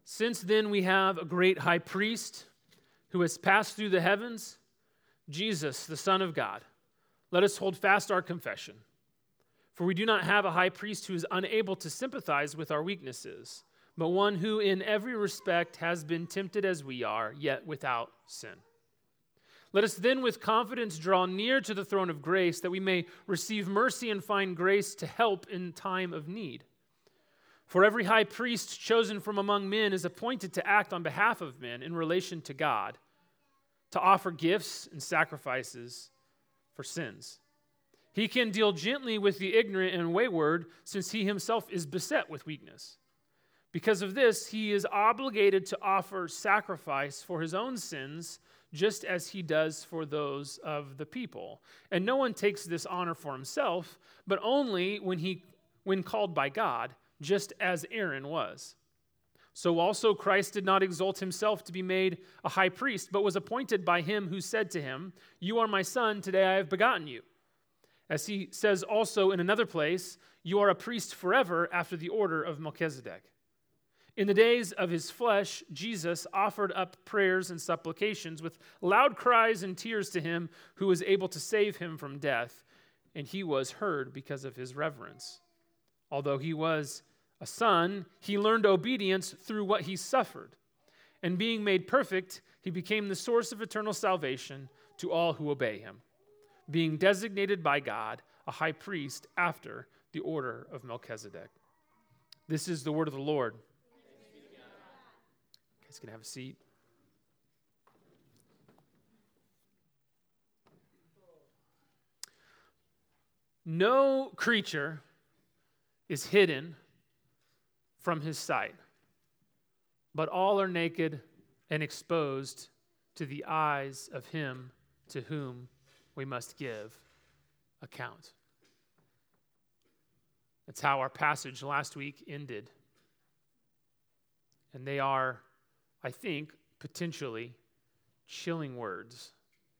Since then we have a great high priest who has passed through the heavens, Jesus, the Son of God. Let us hold fast our confession. For we do not have a high priest who is unable to sympathize with our weaknesses, but one who in every respect has been tempted as we are, yet without sin. Let us then with confidence draw near to the throne of grace, that we may receive mercy and find grace to help in time of need. For every high priest chosen from among men is appointed to act on behalf of men in relation to God, to offer gifts and sacrifices for sins. He can deal gently with the ignorant and wayward, since he himself is beset with weakness. Because of this, he is obligated to offer sacrifice for his own sins, just as he does for those of the people. And no one takes this honor for himself, but only when called by God, just as Aaron was. So also Christ did not exalt himself to be made a high priest, but was appointed by him who said to him, "You are my son, today I have begotten you." As he says also in another place, "You are a priest forever after the order of Melchizedek." In the days of his flesh, Jesus offered up prayers and supplications with loud cries and tears to him who was able to save him from death, and he was heard because of his reverence. Although he was a son, he learned obedience through what he suffered. And being made perfect, he became the source of eternal salvation to all who obey him, being designated by God a high priest after the order of Melchizedek. This is the word of the Lord. You guys can have a seat. No creature is hidden from his sight, but all are naked and exposed to the eyes of him to whom we must give account. That's how our passage last week ended. And they are, I think, potentially chilling words.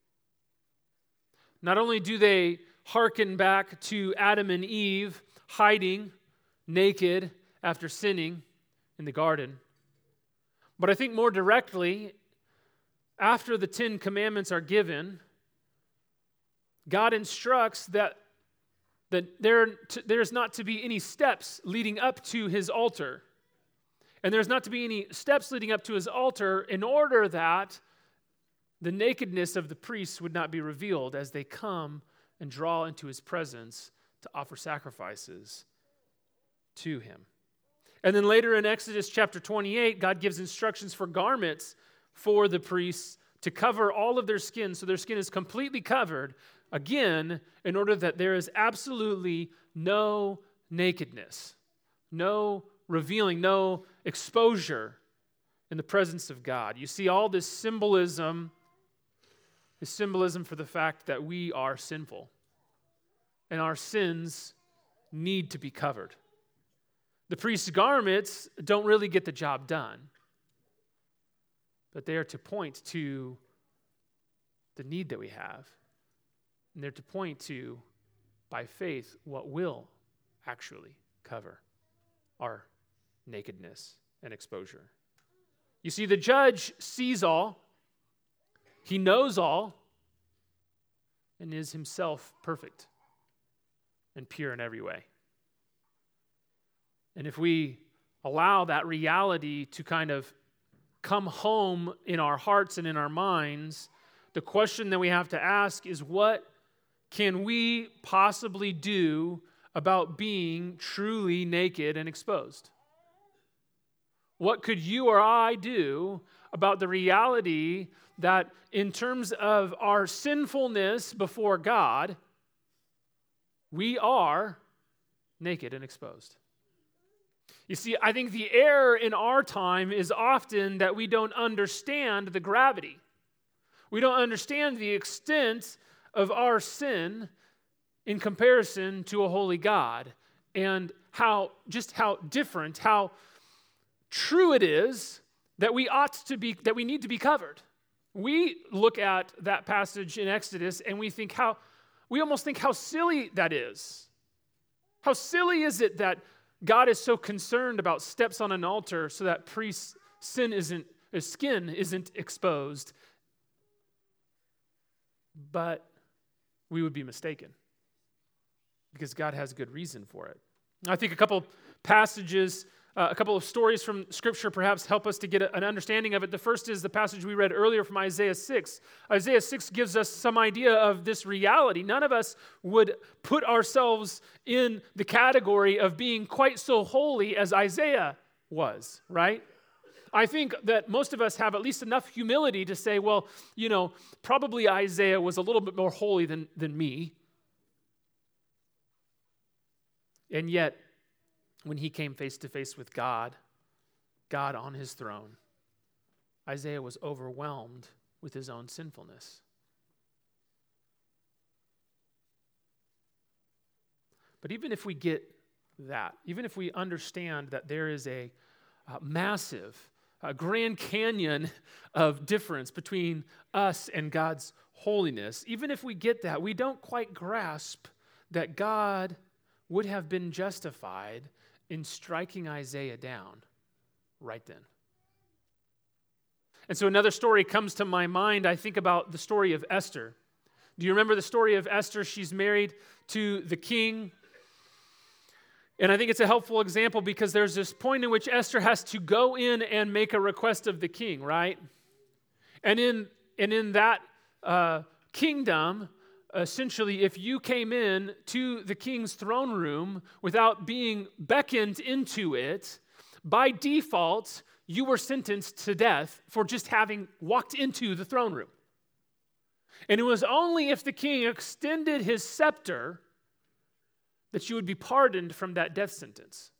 Not only do they hearken back to Adam and Eve hiding naked after sinning in the garden, but I think more directly, after the 10 Commandments are given, God instructs that there's not to be any steps leading up to his altar. And there's not to be any steps leading up to his altar in order that the nakedness of the priests would not be revealed as they come and draw into his presence to offer sacrifices to him. And then later in Exodus chapter 28, God gives instructions for garments for the priests to cover all of their skin, so their skin is completely covered, again, in order that there is absolutely no nakedness, no revealing, no exposure in the presence of God. You see all this symbolism for the fact that we are sinful, and our sins need to be covered. The priest's garments don't really get the job done, but they are to point to the need that we have. And they're to point to, by faith, what will actually cover our nakedness and exposure. You see, the judge sees all, he knows all, and is himself perfect and pure in every way. And if we allow that reality to kind of come home in our hearts and in our minds, the question that we have to ask is, what can we possibly do about being truly naked and exposed? What could you or I do about the reality that in terms of our sinfulness before God, we are naked and exposed? You see, I think the error in our time is often that we don't understand the gravity. We don't understand the extent of our sin in comparison to a holy God, and how different, how true it is that we need to be covered. We look at that passage in Exodus and we almost think how silly that is. How silly is it that God is so concerned about steps on an altar so that priests skin isn't exposed, but we would be mistaken because God has a good reason for it. I think a couple passages, a couple of stories from Scripture perhaps help us to get an understanding of it. The first is the passage we read earlier from Isaiah 6. Isaiah 6 gives us some idea of this reality. None of us would put ourselves in the category of being quite so holy as Isaiah was, right? I think that most of us have at least enough humility to say, well, probably Isaiah was a little bit more holy than me. And yet, when he came face to face with God on his throne, Isaiah was overwhelmed with his own sinfulness. But even if we get that, even if we understand that there is a massive, Grand Canyon of difference between us and God's holiness, even if we get that, we don't quite grasp that God would have been justified in striking Isaiah down right then. And so another story comes to my mind. I think about the story of Esther. Do you remember the story of Esther? She's married to the king. And I think it's a helpful example because there's this point in which Esther has to go in and make a request of the king, right? And in that kingdom, essentially, if you came in to the king's throne room without being beckoned into it, by default, you were sentenced to death for just having walked into the throne room. And it was only if the king extended his scepter that you would be pardoned from that death sentence.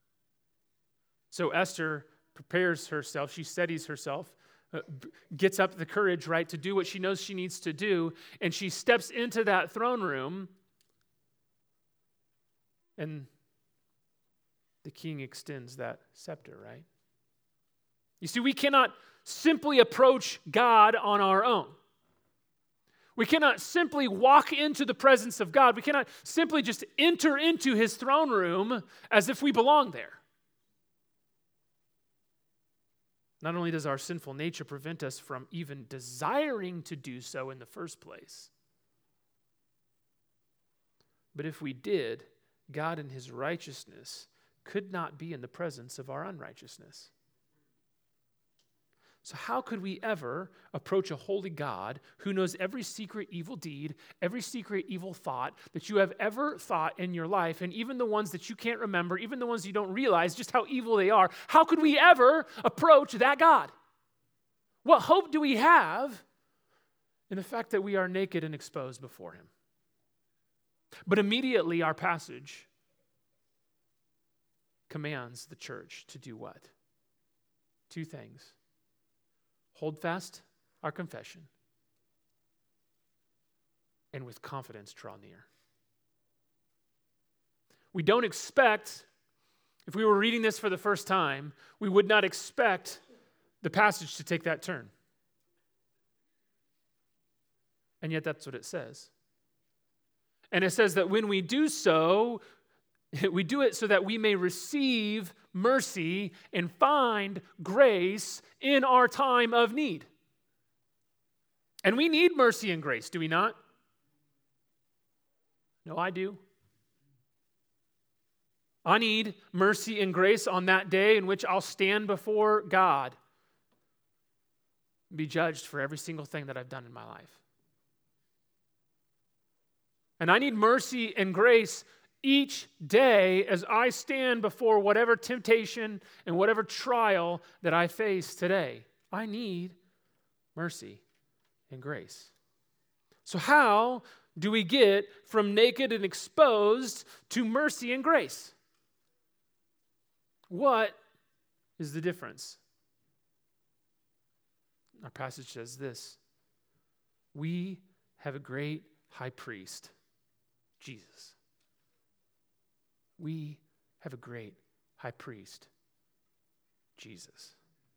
So Esther prepares herself, she steadies herself, gets up the courage, right, to do what she knows she needs to do, and she steps into that throne room, and the king extends that scepter, right? You see, we cannot simply approach God on our own. We cannot simply walk into the presence of God. We cannot simply just enter into his throne room as if we belong there. Not only does our sinful nature prevent us from even desiring to do so in the first place, but if we did, God in his righteousness could not be in the presence of our unrighteousness. So how could we ever approach a holy God who knows every secret evil deed, every secret evil thought that you have ever thought in your life, and even the ones that you can't remember, even the ones you don't realize just how evil they are? How could we ever approach that God? What hope do we have in the fact that we are naked and exposed before him? But immediately our passage commands the church to do what? Two things. Hold fast our confession, and with confidence draw near. We don't expect, if we were reading this for the first time, we would not expect the passage to take that turn. And yet that's what it says. And it says that when we do so, we do it so that we may receive mercy and find grace in our time of need. And we need mercy and grace, do we not? No, I do. I need mercy and grace on that day in which I'll stand before God and be judged for every single thing that I've done in my life. And I need mercy and grace each day as I stand before whatever temptation and whatever trial that I face today. I need mercy and grace. So how do we get from naked and exposed to mercy and grace? What is the difference? Our passage says this: we have a great high priest, Jesus. We have a great high priest, Jesus.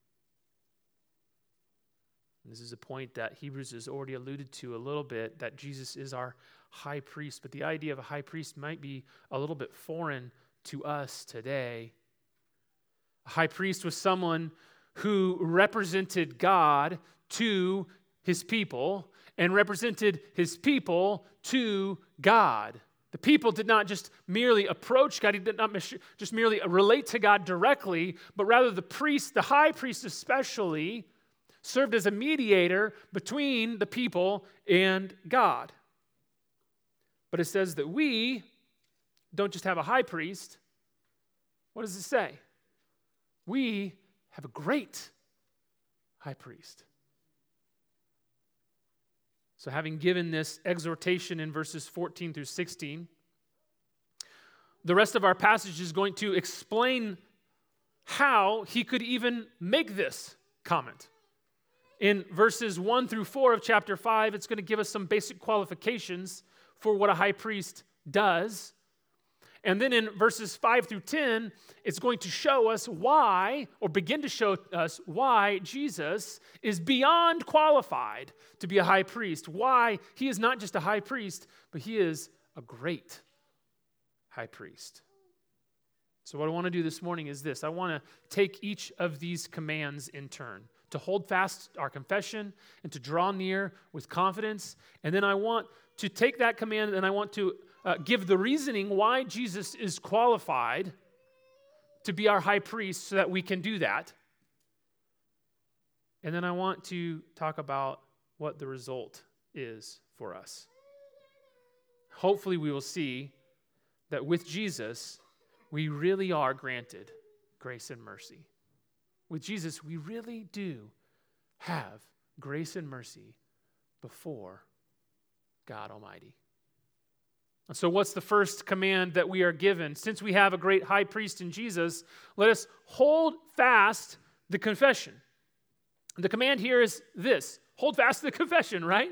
And this is a point that Hebrews has already alluded to a little bit, that Jesus is our high priest. But the idea of a high priest might be a little bit foreign to us today. A high priest was someone who represented God to his people and represented his people to God. The people did not just merely approach God, he did not just merely relate to God directly, but rather the priest, the high priest especially, served as a mediator between the people and God. But it says that we don't just have a high priest. What does it say? We have a great high priest. So having given this exhortation in verses 14 through 16, the rest of our passage is going to explain how he could even make this comment. In verses 1 through 4 of chapter 5, it's going to give us some basic qualifications for what a high priest does. And then in verses 5 through 10, it's going to show us why, or begin to show us why Jesus is beyond qualified to be a high priest. Why he is not just a high priest, but he is a great high priest. So what I want to do this morning is this. I want to take each of these commands in turn, to hold fast our confession and to draw near with confidence. And then I want to take that command and I want to give the reasoning why Jesus is qualified to be our high priest so that we can do that. And then I want to talk about what the result is for us. Hopefully we will see that with Jesus, we really are granted grace and mercy. With Jesus, we really do have grace and mercy before God Almighty. And so what's the first command that we are given? Since we have a great high priest in Jesus, let us hold fast the confession. The command here is this: hold fast the confession, right?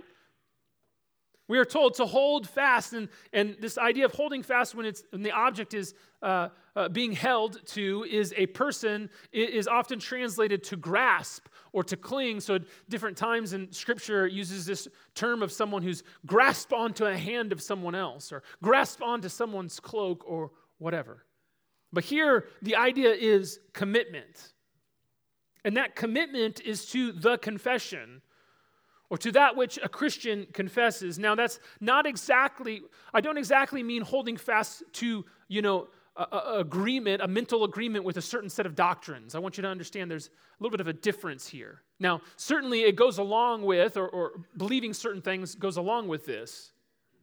We are told to hold fast, and this idea of holding fast when the object is being held to is a person, is often translated to grasp or to cling. So at different times in Scripture it uses this term of someone who's grasped onto a hand of someone else or grasped onto someone's cloak or whatever. But here the idea is commitment. And that commitment is to the confession, or to that which a Christian confesses. Now that's not exactly, I don't exactly mean holding fast to, agreement, a mental agreement with a certain set of doctrines. I want you to understand there's a little bit of a difference here. Now, certainly it goes along with, or believing certain things goes along with this,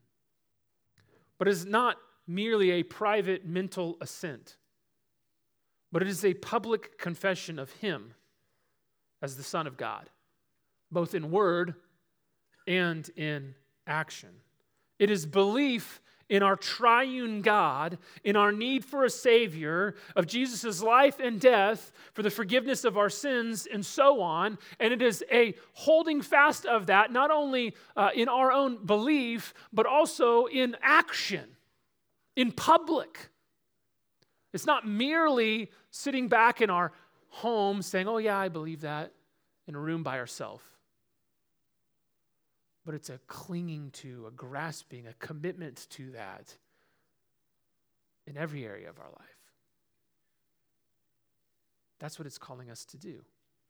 but it is not merely a private mental assent, but it is a public confession of Him as the Son of God, both in word and in action. It is belief in our triune God, in our need for a Savior, of Jesus' life and death for the forgiveness of our sins, and so on. And it is a holding fast of that, not only in our own belief, but also in action, in public. It's not merely sitting back in our home saying, oh yeah, I believe that, in a room by ourselves. But it's a clinging to, a grasping, a commitment to that in every area of our life. That's what it's calling us to do.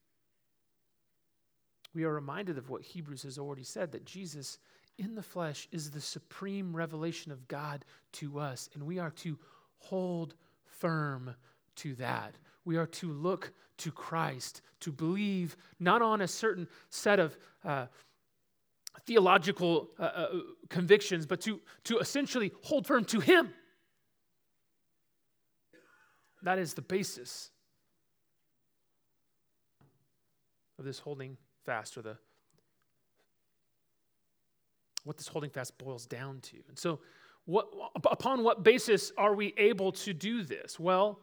We are reminded of what Hebrews has already said, that Jesus in the flesh is the supreme revelation of God to us, and we are to hold firm to that. We are to look to Christ, to believe not on a certain set of theological convictions, but to essentially hold firm to Him. That is the basis of this holding fast, or what this holding fast boils down to. And so, upon what basis are we able to do this? Well,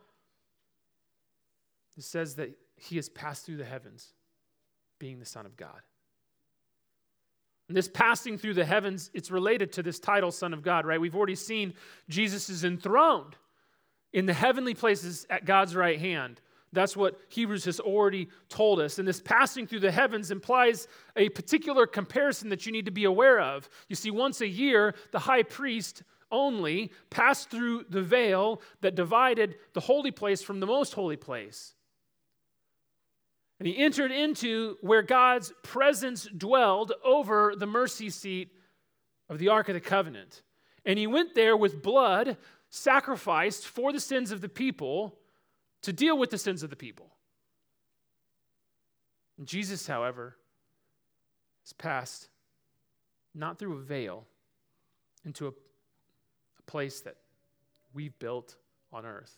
it says that He has passed through the heavens, being the Son of God. And this passing through the heavens, it's related to this title, Son of God, right? We've already seen Jesus is enthroned in the heavenly places at God's right hand. That's what Hebrews has already told us. And this passing through the heavens implies a particular comparison that you need to be aware of. You see, once a year, the high priest only passed through the veil that divided the holy place from the most holy place. And And he entered into where God's presence dwelled over the mercy seat of the Ark of the Covenant. And he went there with blood sacrificed for the sins of the people to deal with the sins of the people. And Jesus, however, has passed not through a veil into a place that we've built on earth.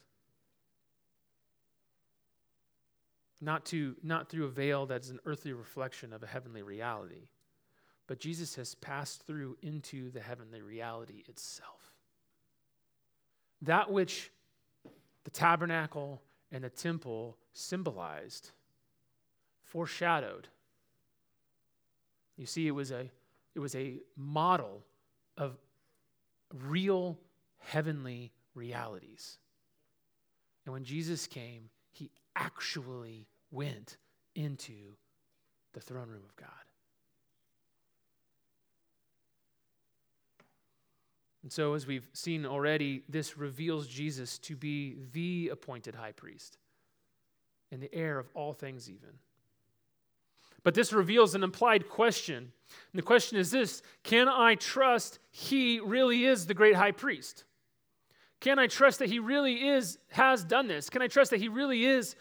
Not through a veil that's an earthly reflection of a heavenly reality, but Jesus has passed through into the heavenly reality itself. That which the tabernacle and the temple symbolized, foreshadowed. You see, it was a model of real heavenly realities. And when Jesus came, he actually went into the throne room of God. And so, as we've seen already, this reveals Jesus to be the appointed high priest and the heir of all things even. But this reveals an implied question. And the question is this: can I trust he really is the great high priest? Can I trust that he really has done this? Can I trust that he really is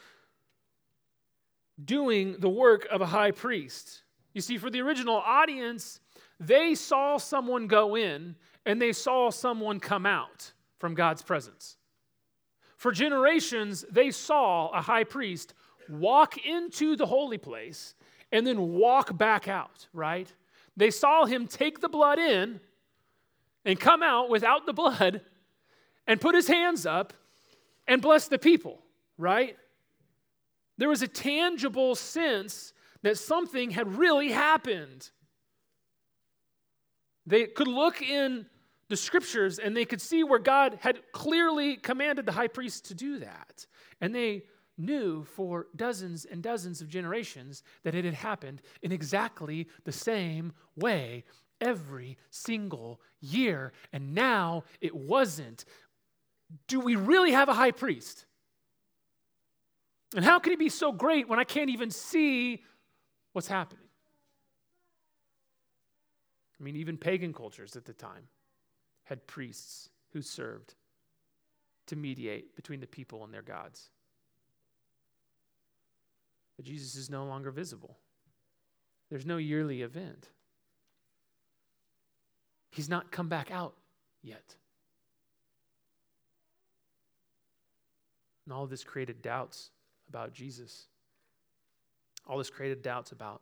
doing the work of a high priest? You see, for the original audience, they saw someone go in and they saw someone come out from God's presence. For generations, they saw a high priest walk into the holy place and then walk back out, right? They saw him take the blood in and come out without the blood and put his hands up and bless the people, right? There was a tangible sense that something had really happened. They could look in the scriptures and they could see where God had clearly commanded the high priest to do that. And they knew for dozens and dozens of generations that it had happened in exactly the same way every single year. And now it wasn't. Do we really have a high priest? And how can he be so great when I can't even see what's happening? I mean, even pagan cultures at the time had priests who served to mediate between the people and their gods. But Jesus is no longer visible. There's no yearly event. He's not come back out yet. And all of this created doubts about Jesus. All this created doubts about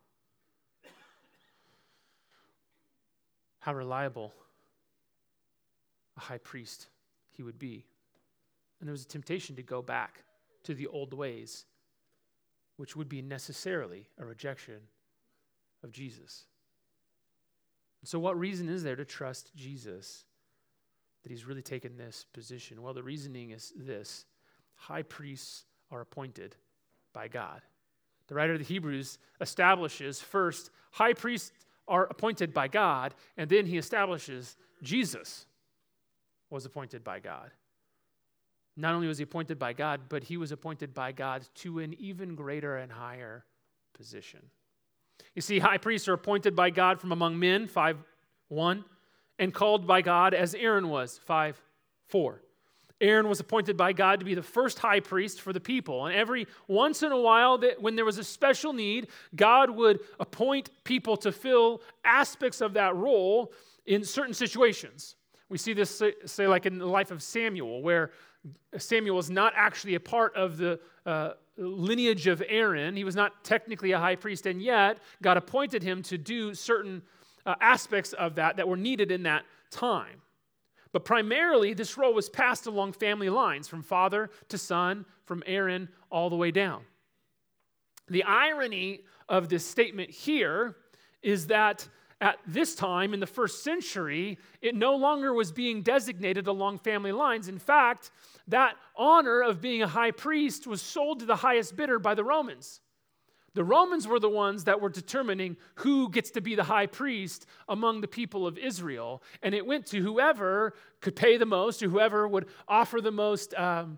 how reliable a high priest he would be. And there was a temptation to go back to the old ways, which would be necessarily a rejection of Jesus. So what reason is there to trust Jesus that he's really taken this position? Well, the reasoning is this: high priests are appointed by God. The writer of the Hebrews establishes first, high priests are appointed by God, and then he establishes Jesus was appointed by God. Not only was he appointed by God, but he was appointed by God to an even greater and higher position. You see, high priests are appointed by God from among men, 5:1, and called by God as Aaron was, 5:4. Aaron was appointed by God to be the first high priest for the people. And every once in a while, when there was a special need, God would appoint people to fill aspects of that role in certain situations. We see this, say, like in the life of Samuel, where Samuel was not actually a part of the lineage of Aaron. He was not technically a high priest, and yet God appointed him to do certain aspects of that were needed in that time. But primarily, this role was passed along family lines, from father to son, from Aaron all the way down. The irony of this statement here is that at this time, in the first century, it no longer was being designated along family lines. In fact, that honor of being a high priest was sold to the highest bidder by the Romans. The Romans were the ones that were determining who gets to be the high priest among the people of Israel. And it went to whoever could pay the most, or whoever would offer the most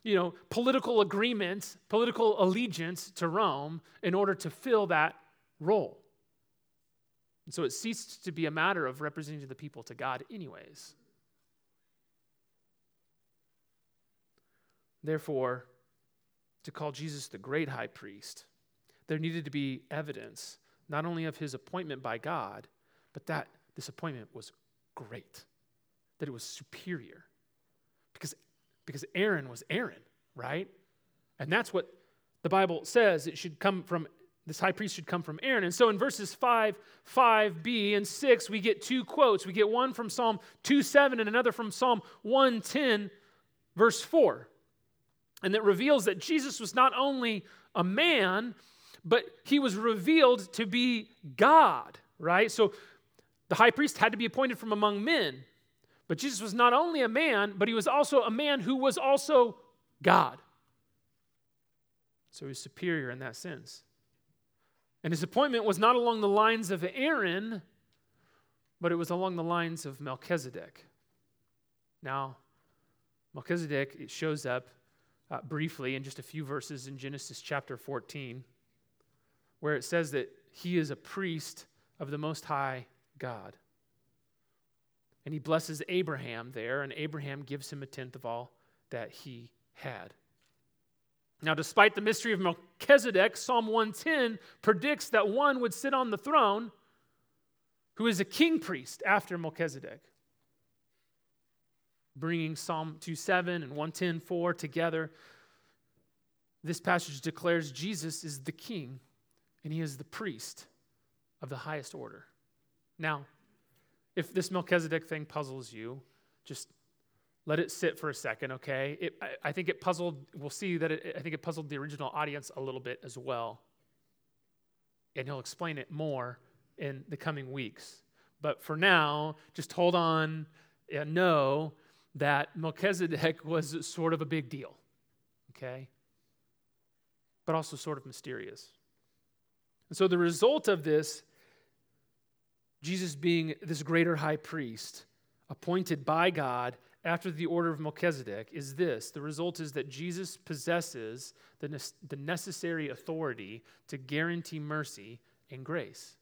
political agreement, political allegiance to Rome in order to fill that role. And so it ceased to be a matter of representing the people to God anyways. Therefore, to call Jesus the great high priest, there needed to be evidence not only of his appointment by God, but that this appointment was great, that it was superior. Because Aaron was Aaron, right? And that's what the Bible says. It should come from, this high priest should come from Aaron. And so in verses 5b, and 6, we get two quotes. We get one from Psalm 2:7 and another from Psalm 110, verse 4. And that reveals that Jesus was not only a man, but he was revealed to be God, right? So the high priest had to be appointed from among men. But Jesus was not only a man, but he was also a man who was also God. So he was superior in that sense. And his appointment was not along the lines of Aaron, but it was along the lines of Melchizedek. Now, Melchizedek, it shows up briefly in just a few verses in Genesis chapter 14, where it says that he is a priest of the Most High God. And he blesses Abraham there, and Abraham gives him a tenth of all that he had. Now, despite the mystery of Melchizedek, Psalm 110 predicts that one would sit on the throne who is a king priest after Melchizedek. Bringing Psalm 2:7 and 110:4 together, this passage declares Jesus is the king, and he is the priest of the highest order. Now, if this Melchizedek thing puzzles you, just let it sit for a second, okay? I think it puzzled, we'll see that I think it puzzled the original audience a little bit as well. And he'll explain it more in the coming weeks. But for now, just hold on and know that Melchizedek was sort of a big deal, okay? But also sort of mysterious. And so the result of this, Jesus being this greater high priest, appointed by God after the order of Melchizedek, is this. The result is that Jesus possesses the necessary authority to guarantee mercy and grace.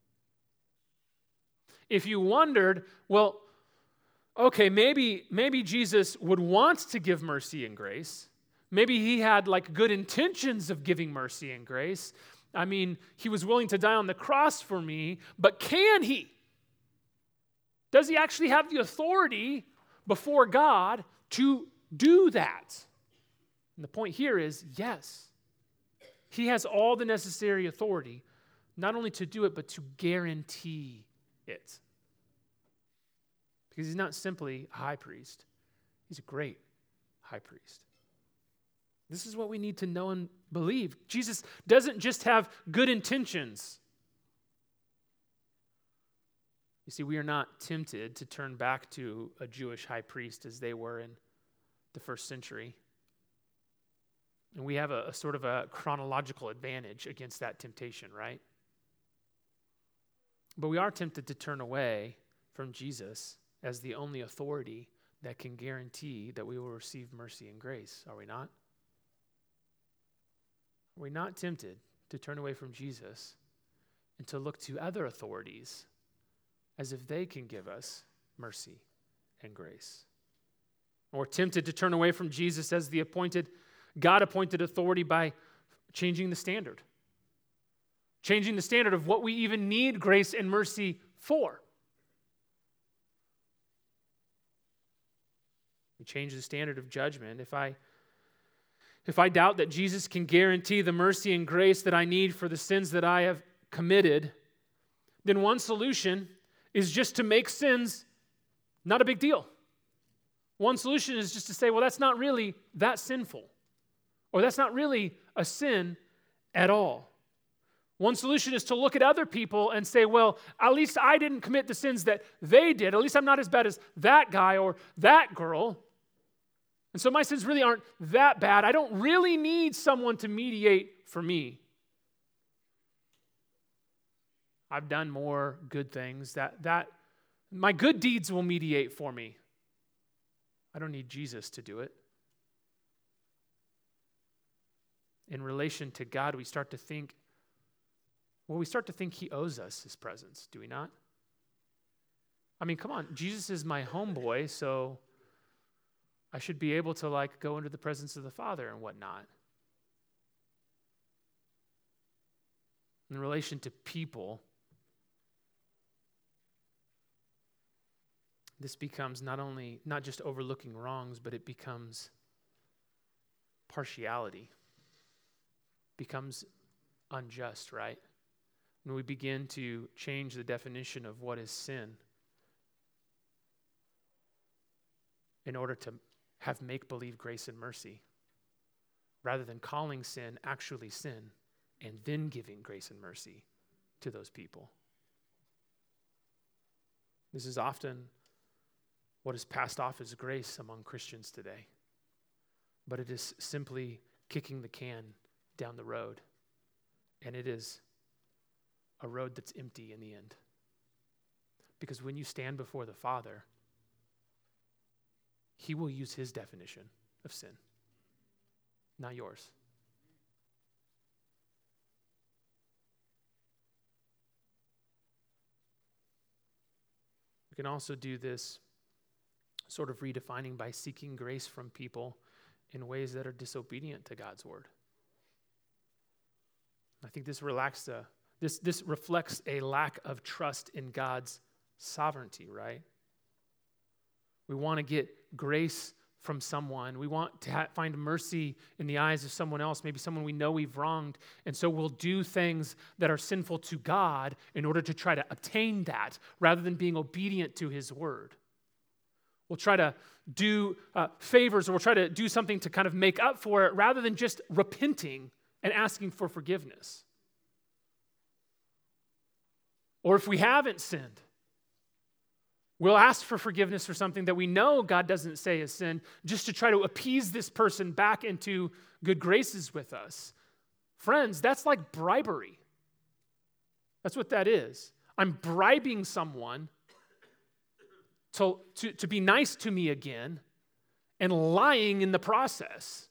If you wondered, well, okay, maybe Jesus would want to give mercy and grace. Maybe he had good intentions of giving mercy and grace. I mean, he was willing to die on the cross for me, but can he? Does he actually have the authority before God to do that? And the point here is, yes. He has all the necessary authority, not only to do it, but to guarantee it. Because he's not simply a high priest. He's a great high priest. This is what we need to know and believe. Jesus doesn't just have good intentions. You see, we are not tempted to turn back to a Jewish high priest as they were in the first century. And we have a sort of a chronological advantage against that temptation, right? But we are tempted to turn away from Jesus as the only authority that can guarantee that we will receive mercy and grace, are we not? Are we not tempted to turn away from Jesus and to look to other authorities as if they can give us mercy and grace? Or tempted to turn away from Jesus as the God-appointed authority by changing the standard. Changing the standard of what we even need grace and mercy for. We change the standard of judgment. If I doubt that Jesus can guarantee the mercy and grace that I need for the sins that I have committed, then one solution is just to make sins not a big deal. One solution is just to say, well, that's not really that sinful, or that's not really a sin at all. One solution is to look at other people and say, well, at least I didn't commit the sins that they did. At least I'm not as bad as that guy or that girl. And so my sins really aren't that bad. I don't really need someone to mediate for me. I've done more good things that my good deeds will mediate for me. I don't need Jesus to do it. in relation to God, we start to think he owes us his presence, do we not? I mean, come on, Jesus is my homeboy, so I should be able to go into the presence of the Father and whatnot. In relation to people, this becomes not just overlooking wrongs, but it becomes partiality, becomes unjust, right? When we begin to change the definition of what is sin in order to have make-believe grace and mercy, rather than calling sin actually sin and then giving grace and mercy to those people. This is often what is passed off as grace among Christians today. But it is simply kicking the can down the road. And it is a road that's empty in the end. Because when you stand before the Father, he will use his definition of sin, not yours. We can also do this sort of redefining by seeking grace from people in ways that are disobedient to God's word. I think this reflects a lack of trust in God's sovereignty, right? We want to get grace from someone. We want to find mercy in the eyes of someone else, maybe someone we know we've wronged. And so we'll do things that are sinful to God in order to try to obtain that, rather than being obedient to his word. We'll try to do favors, or we'll try to do something to kind of make up for it, rather than just repenting and asking for forgiveness. Or if we haven't sinned, we'll ask for forgiveness for something that we know God doesn't say is sin, just to try to appease this person back into good graces with us. Friends, that's like bribery. That's what that is. I'm bribing someone to be nice to me again, and lying in the process.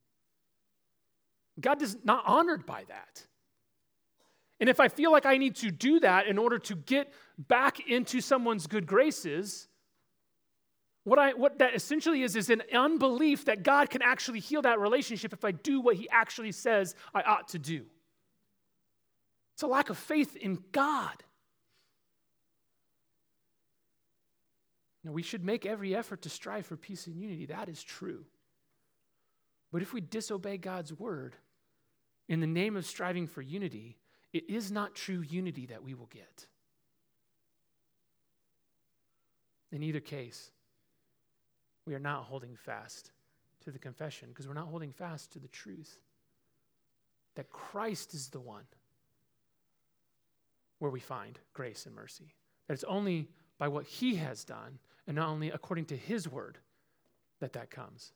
God is not honored by that. And if I feel like I need to do that in order to get back into someone's good graces, what that essentially is an unbelief that God can actually heal that relationship if I do what he actually says I ought to do. It's a lack of faith in God. Now, we should make every effort to strive for peace and unity. That is true. But if we disobey God's word in the name of striving for unity, it is not true unity that we will get. In either case, we are not holding fast to the confession, because we're not holding fast to the truth that Christ is the one where we find grace and mercy. That it's only by what he has done, and not only according to his word, that comes.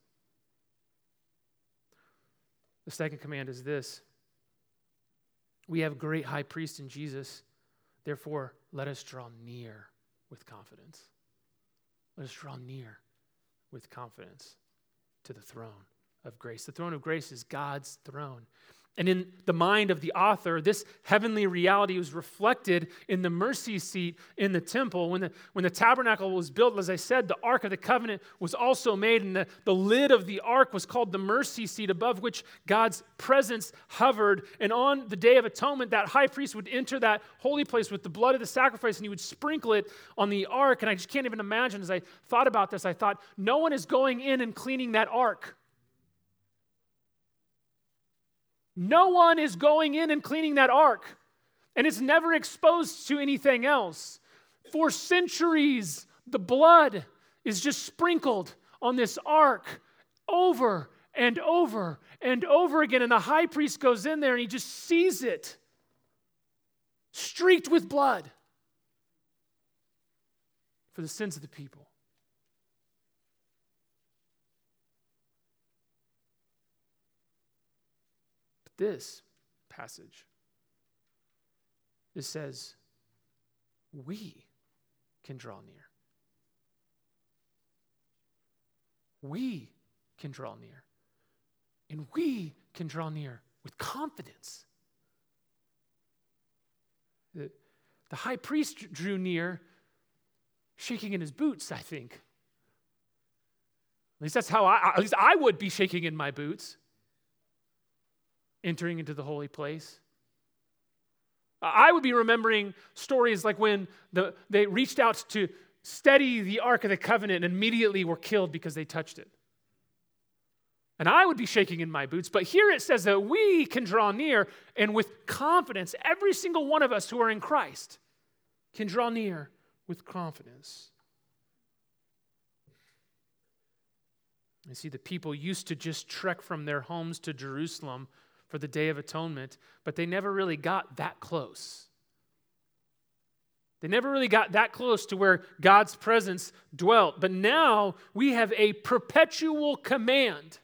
The second command is this: we have a great high priest in Jesus, therefore let us draw near with confidence. Let us draw near with confidence to the throne of grace. The throne of grace is God's throne. And in the mind of the author, this heavenly reality was reflected in the mercy seat in the temple. When the tabernacle was built, as I said, the Ark of the Covenant was also made, and the lid of the Ark was called the mercy seat, above which God's presence hovered. And on the Day of Atonement, that high priest would enter that holy place with the blood of the sacrifice, and he would sprinkle it on the Ark. And I just can't even imagine, as I thought about this, I thought, no one is going in and cleaning that Ark. No one is going in and cleaning that ark, and it's never exposed to anything else. For centuries, the blood is just sprinkled on this ark over and over and over again, and the high priest goes in there and he just sees it streaked with blood for the sins of the people. This passage, it says, we can draw near. We can draw near. And we can draw near with confidence. The high priest drew near, shaking in his boots, I think. At least that's how I would be shaking in my boots, entering into the holy place. I would be remembering stories like when they reached out to steady the Ark of the Covenant and immediately were killed because they touched it. And I would be shaking in my boots. But here it says that we can draw near, and with confidence, every single one of us who are in Christ can draw near with confidence. You see, the people used to just trek from their homes to Jerusalem for the Day of Atonement, but they never really got that close. They never really got that close to where God's presence dwelt. But now we have a perpetual command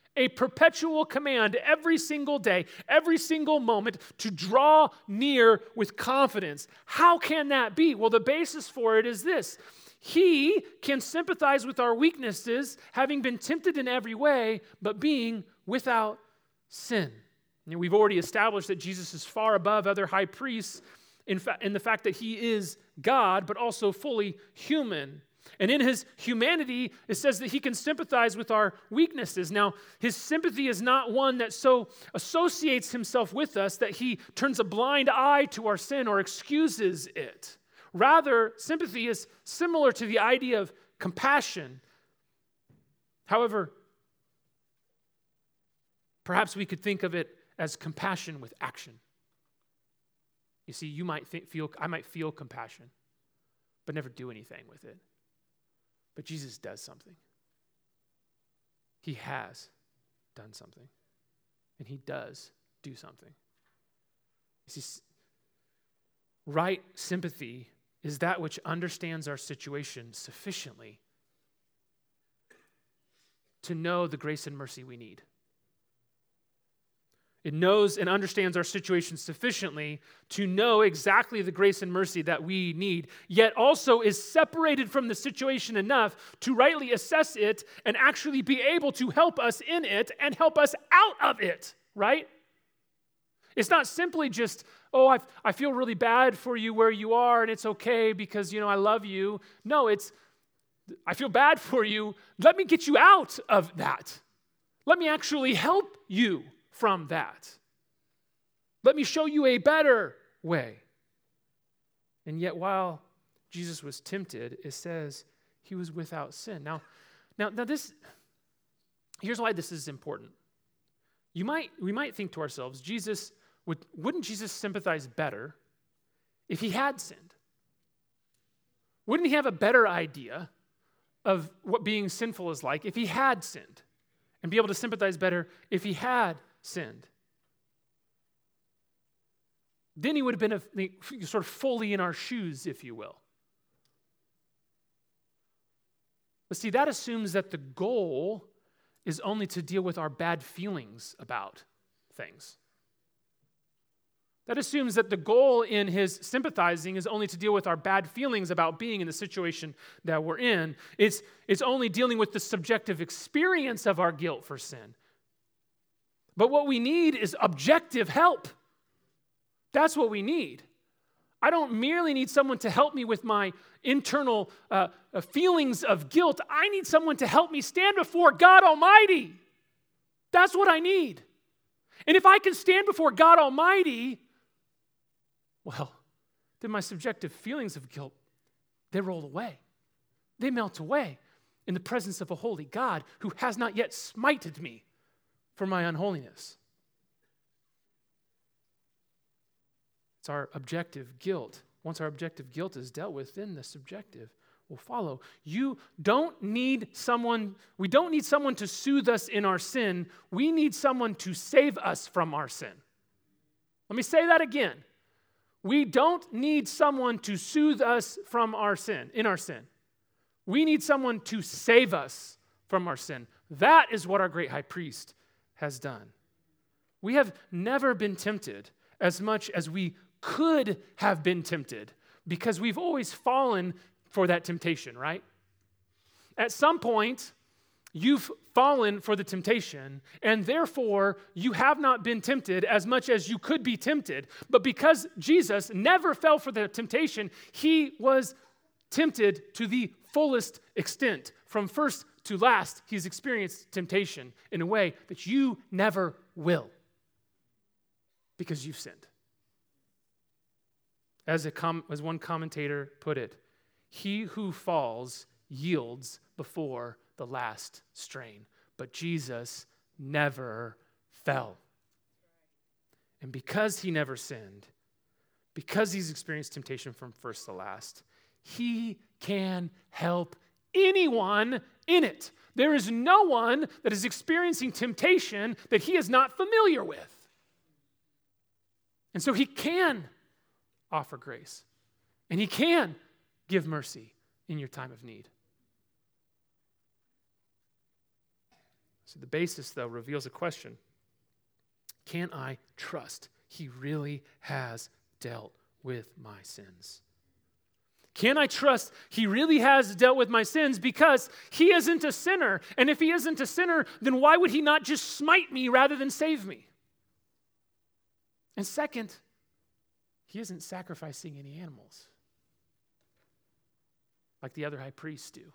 every single day, every single moment to draw near with confidence. How can that be? Well, the basis for it is this. He can sympathize with our weaknesses, having been tempted in every way, but being without sin. And we've already established that Jesus is far above other high priests in the fact that he is God, but also fully human. And in his humanity, it says that he can sympathize with our weaknesses. Now, his sympathy is not one that so associates himself with us that he turns a blind eye to our sin or excuses it. Rather, sympathy is similar to the idea of compassion. However, perhaps we could think of it as compassion with action. You see, I might feel compassion, but never do anything with it. But Jesus does something. He has done something. And he does do something. You see, right sympathy is that which understands our situation sufficiently to know the grace and mercy we need. It knows and understands our situation sufficiently to know exactly the grace and mercy that we need, yet also is separated from the situation enough to rightly assess it and actually be able to help us in it and help us out of it, right? It's not simply just, I feel really bad for you where you are and it's okay because, I love you. No, it's, I feel bad for you. Let me get you out of that. Let me actually help you from that. Let me show you a better way. And yet while Jesus was tempted, it says he was without sin. Now this, here's why this is important. We might think to ourselves, wouldn't Jesus sympathize better if he had sinned? Wouldn't he have a better idea of what being sinful is like if he had sinned? And be able to sympathize better if he had sinned? Then he would have been sort of fully in our shoes, if you will. But see, that assumes that the goal is only to deal with our bad feelings about things. That assumes that the goal in his sympathizing is only to deal with our bad feelings about being in the situation that we're in. It's only dealing with the subjective experience of our guilt for sin. But what we need is objective help. That's what we need. I don't merely need someone to help me with my internal feelings of guilt. I need someone to help me stand before God Almighty. That's what I need. And if I can stand before God Almighty, well, then my subjective feelings of guilt, they roll away. They melt away in the presence of a holy God who has not yet smited me for my unholiness. It's our objective guilt. Once our objective guilt is dealt with, then the subjective will follow. We don't need someone to soothe us in our sin. We need someone to save us from our sin. Let me say that again. We don't need someone to soothe us from our sin, in our sin. We need someone to save us from our sin. That is what our great high priest has done. We have never been tempted as much as we could have been tempted because we've always fallen for that temptation, right? At some point, you've fallen for the temptation, and therefore you have not been tempted as much as you could be tempted. But because Jesus never fell for the temptation, he was tempted to the fullest extent. From first to last, he's experienced temptation in a way that you never will, because you've sinned. As one commentator put it, he who falls yields before the last strain, but Jesus never fell. And because he never sinned, because he's experienced temptation from first to last, he can help anyone in it. There is no one that is experiencing temptation that he is not familiar with. And so he can offer grace, and he can give mercy in your time of need. So the basis, though, reveals a question. Can I trust he really has dealt with my sins? Can I trust he really has dealt with my sins because he isn't a sinner? And if he isn't a sinner, then why would he not just smite me rather than save me? And second, he isn't sacrificing any animals like the other high priests do.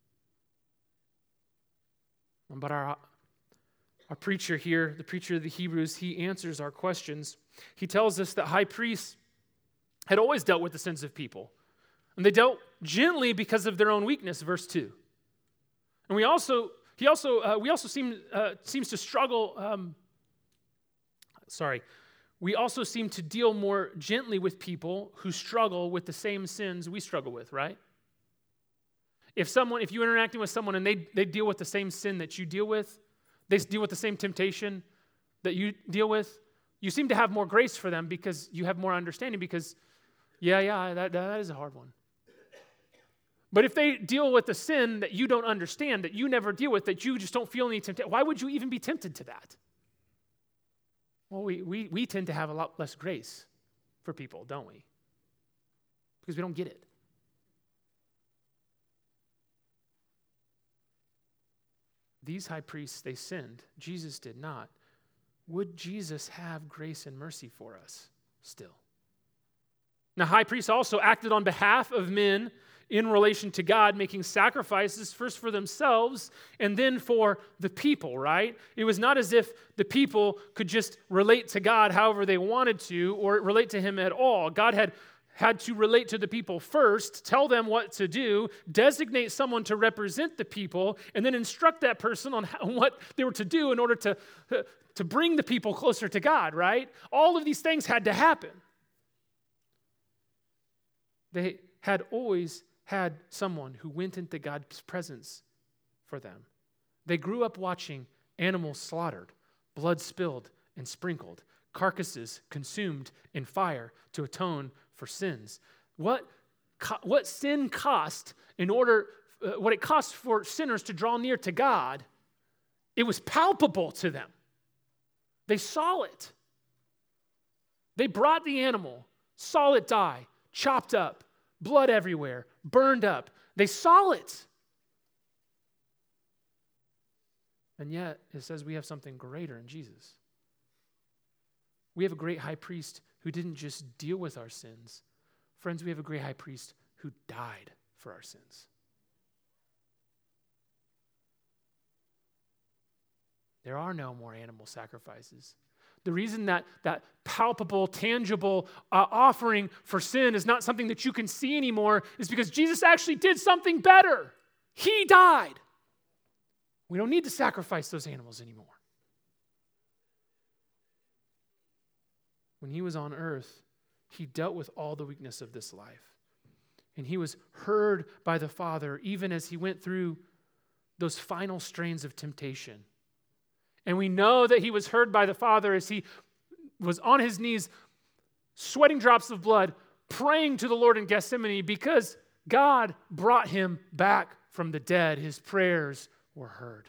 But our preacher here, the preacher of the Hebrews, he answers our questions. He tells us that high priests had always dealt with the sins of people. And they dealt gently because of their own weakness, verse 2. And we also seems to struggle, we also seem to deal more gently with people who struggle with the same sins we struggle with, right? If you're interacting with someone and they deal with the same sin that you deal with, they deal with the same temptation that you deal with, you seem to have more grace for them because you have more understanding because, that is a hard one. But if they deal with the sin that you don't understand, that you never deal with, that you just don't feel any temptation, why would you even be tempted to that? Well, we tend to have a lot less grace for people, don't we? Because we don't get it. These high priests, they sinned. Jesus did not. Would Jesus have grace and mercy for us still? Now, high priests also acted on behalf of men in relation to God, making sacrifices first for themselves and then for the people, right? It was not as if the people could just relate to God however they wanted to or relate to him at all. God had to relate to the people first, tell them what to do, designate someone to represent the people, and then instruct that person on what they were to do in order to bring the people closer to God, right? All of these things had to happen. They had always had someone who went into God's presence for them. They grew up watching animals slaughtered, blood spilled and sprinkled, carcasses consumed in fire to atone for sins. What sin cost what it cost for sinners to draw near to God, it was palpable to them. They saw it. They brought the animal, saw it die, chopped up, blood everywhere, burned up. They saw it. And yet, it says we have something greater in Jesus. We have a great high priest who didn't just deal with our sins. Friends, we have a great high priest who died for our sins. There are no more animal sacrifices. The reason that palpable, tangible offering for sin is not something that you can see anymore is because Jesus actually did something better. He died. We don't need to sacrifice those animals anymore. When he was on earth, he dealt with all the weakness of this life. And he was heard by the Father even as he went through those final strains of temptation. And we know that he was heard by the Father as he was on his knees, sweating drops of blood, praying to the Lord in Gethsemane because God brought him back from the dead. His prayers were heard.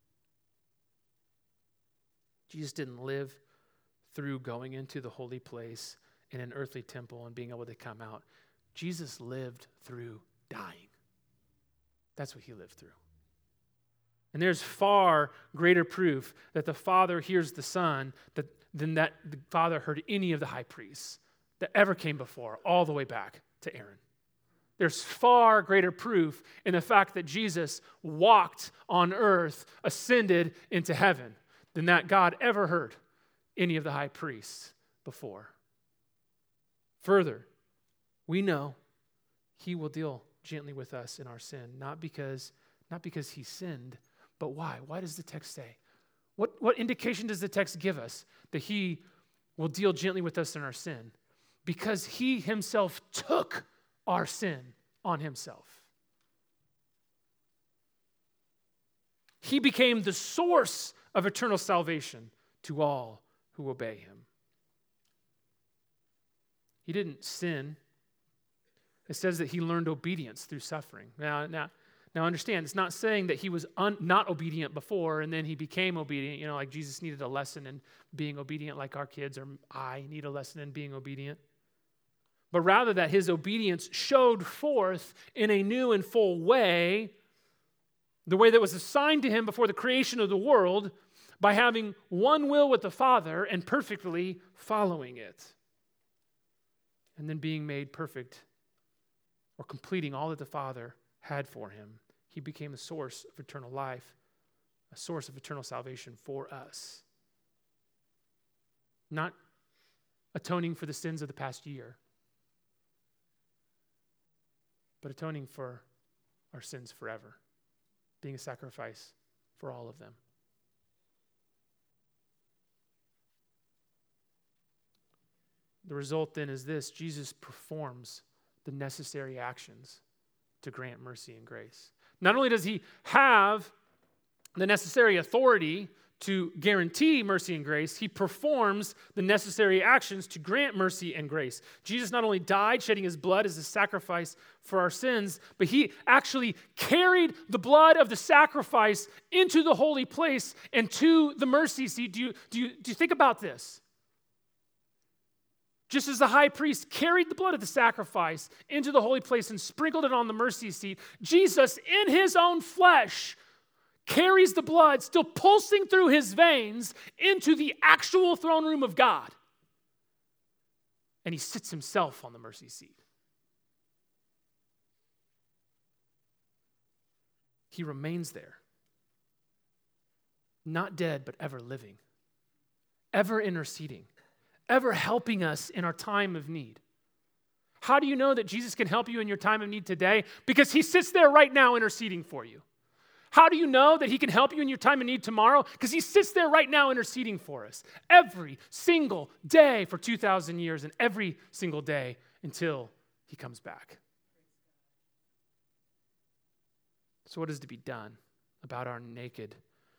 Jesus didn't live through going into the holy place in an earthly temple and being able to come out. Jesus lived through dying. That's what he lived through. And there's far greater proof that the Father hears the Son than that the Father heard any of the high priests that ever came before, all the way back to Aaron. There's far greater proof in the fact that Jesus walked on earth, ascended into heaven, than that God ever heard any of the high priests before. Further, we know he will deal gently with us in our sin, not because he sinned, but why? Why does the text say? What indication does the text give us that he will deal gently with us in our sin? Because he himself took our sin on himself. He became the source of eternal salvation to all who obey him. He didn't sin. It says that he learned obedience through suffering. Now understand, it's not saying that he was not obedient before and then he became obedient, like Jesus needed a lesson in being obedient like our kids, or I need a lesson in being obedient. But rather that his obedience showed forth in a new and full way, the way that was assigned to him before the creation of the world, by having one will with the Father and perfectly following it. And then being made perfect, or completing all that the Father had for him. He became a source of eternal life, a source of eternal salvation for us. Not atoning for the sins of the past year, but atoning for our sins forever, being a sacrifice for all of them. The result then is this: Jesus performs the necessary actions to grant mercy and grace. Not only does he have the necessary authority to guarantee mercy and grace, he performs the necessary actions to grant mercy and grace. Jesus not only died, shedding his blood as a sacrifice for our sins, but he actually carried the blood of the sacrifice into the holy place and to the mercy seat. Do you think about this? Just as the high priest carried the blood of the sacrifice into the holy place and sprinkled it on the mercy seat, Jesus, in his own flesh, carries the blood still pulsing through his veins into the actual throne room of God. And he sits himself on the mercy seat. He remains there. Not dead, but ever living. Ever interceding. Ever helping us in our time of need. How do you know that Jesus can help you in your time of need today? Because he sits there right now interceding for you. How do you know that he can help you in your time of need tomorrow? Because he sits there right now interceding for us every single day for 2,000 years and every single day until he comes back. So what is to be done about our nakedness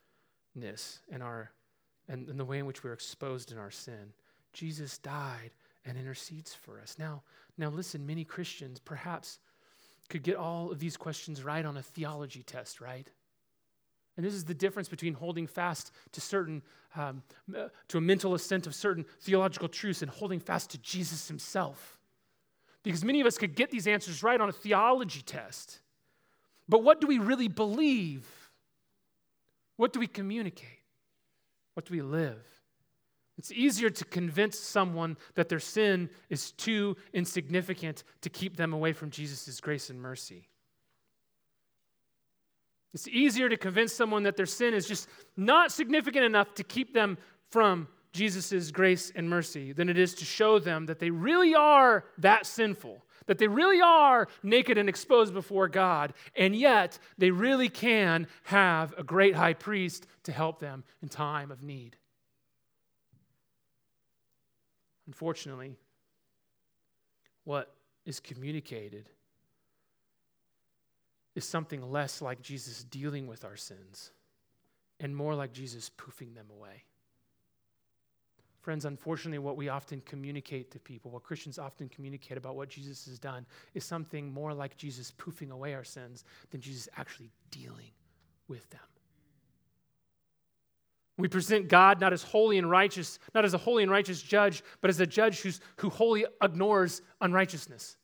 and the way in which we're exposed in our sin? Jesus died and intercedes for us. Now listen, many Christians perhaps could get all of these questions right on a theology test, right? And this is the difference between holding fast to to a mental assent of certain theological truths and holding fast to Jesus himself. Because many of us could get these answers right on a theology test. But what do we really believe? What do we communicate? What do we live? It's easier to convince someone that their sin is too insignificant to keep them away from Jesus' grace and mercy. It's easier to convince someone that their sin is just not significant enough to keep them from Jesus' grace and mercy than it is to show them that they really are that sinful, that they really are naked and exposed before God, and yet they really can have a great high priest to help them in time of need. Unfortunately, what is communicated is something less like Jesus dealing with our sins and more like Jesus poofing them away. Friends, unfortunately, what we often communicate to people, what Christians often communicate about what Jesus has done, is something more like Jesus poofing away our sins than Jesus actually dealing with them. We present God not as holy and righteous, not as a holy and righteous judge, but as a judge who wholly ignores unrighteousness.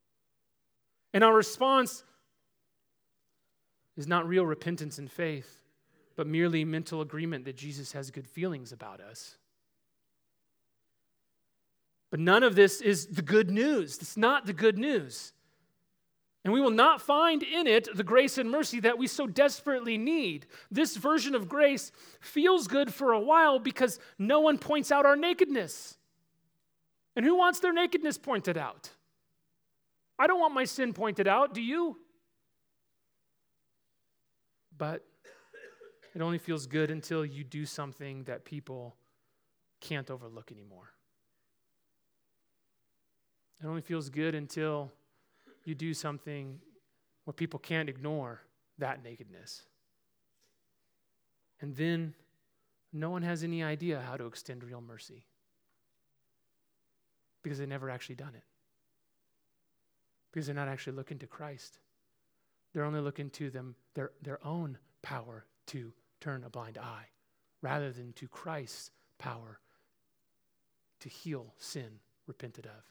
And our response is not real repentance and faith, but merely mental agreement that Jesus has good feelings about us. But none of this is the good news. It's not the good news. And we will not find in it the grace and mercy that we so desperately need. This version of grace feels good for a while because no one points out our nakedness. And who wants their nakedness pointed out? I don't want my sin pointed out, do you? But it only feels good until you do something that people can't overlook anymore. It only feels good until you do something where people can't ignore that nakedness. And then no one has any idea how to extend real mercy because they've never actually done it. Because they're not actually looking to Christ. They're only looking to their own power to turn a blind eye rather than to Christ's power to heal sin repented of.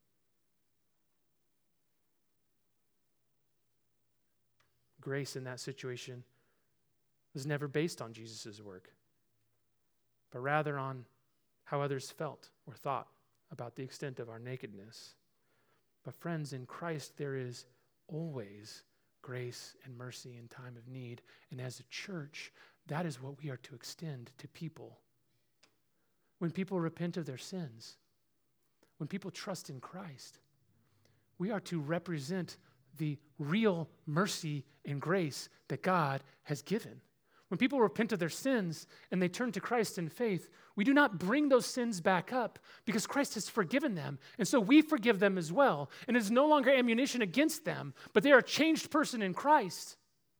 Grace in that situation was never based on Jesus' work, but rather on how others felt or thought about the extent of our nakedness. But friends, in Christ there is always grace and mercy in time of need. And as a church, that is what we are to extend to people. When people repent of their sins, when people trust in Christ, we are to represent the real mercy and grace that God has given. When people repent of their sins and they turn to Christ in faith, we do not bring those sins back up because Christ has forgiven them. And so we forgive them as well. And it is no longer ammunition against them, but they are a changed person in Christ.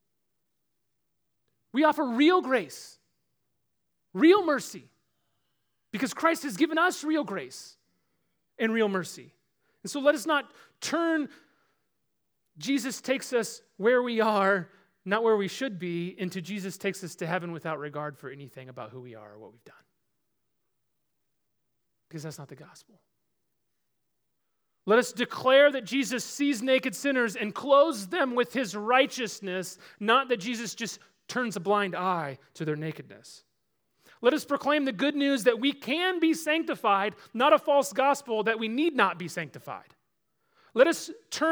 We offer real grace, real mercy, because Christ has given us real grace and real mercy. And so let us not turn Jesus takes us where we are, not where we should be, into Jesus takes us to heaven without regard for anything about who we are or what we've done. Because that's not the gospel. Let us declare that Jesus sees naked sinners and clothes them with his righteousness, not that Jesus just turns a blind eye to their nakedness. Let us proclaim the good news that we can be sanctified, not a false gospel that we need not be sanctified. Let us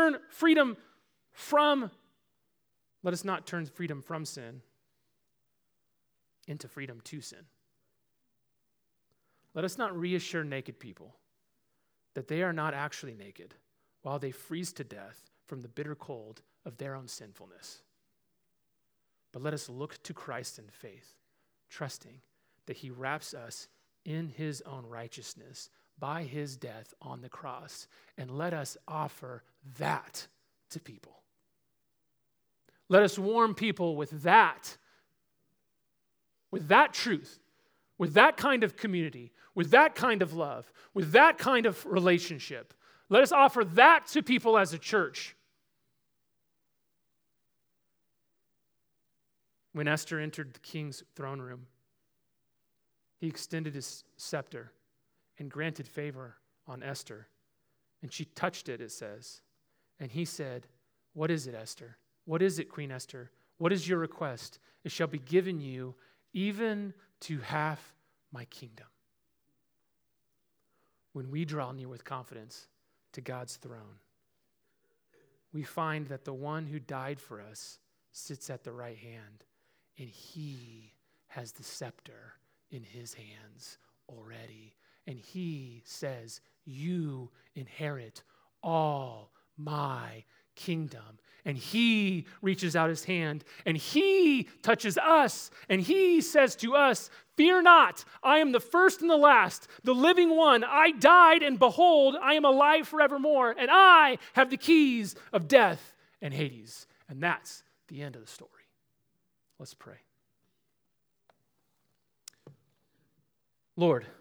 not turn freedom from sin into freedom to sin. Let us not reassure naked people that they are not actually naked while they freeze to death from the bitter cold of their own sinfulness. But let us look to Christ in faith, trusting that he wraps us in his own righteousness by his death on the cross, and let us offer that to people. Let us warm people with that truth, with that kind of community, with that kind of love, with that kind of relationship. Let us offer that to people as a church. When Esther entered the king's throne room, he extended his scepter and granted favor on Esther. And she touched it, it says. And he said, "What is it, Esther? What is it, Queen Esther? What is your request? It shall be given you even to half my kingdom." When we draw near with confidence to God's throne, we find that the one who died for us sits at the right hand, and he has the scepter in his hands already. And he says, "You inherit all my kingdom." And he reaches out his hand and he touches us and he says to us, "Fear not, I am the first and the last, the living one. I died and behold, I am alive forevermore, and I have the keys of death and Hades." And that's the end of the story. Let's pray. Lord,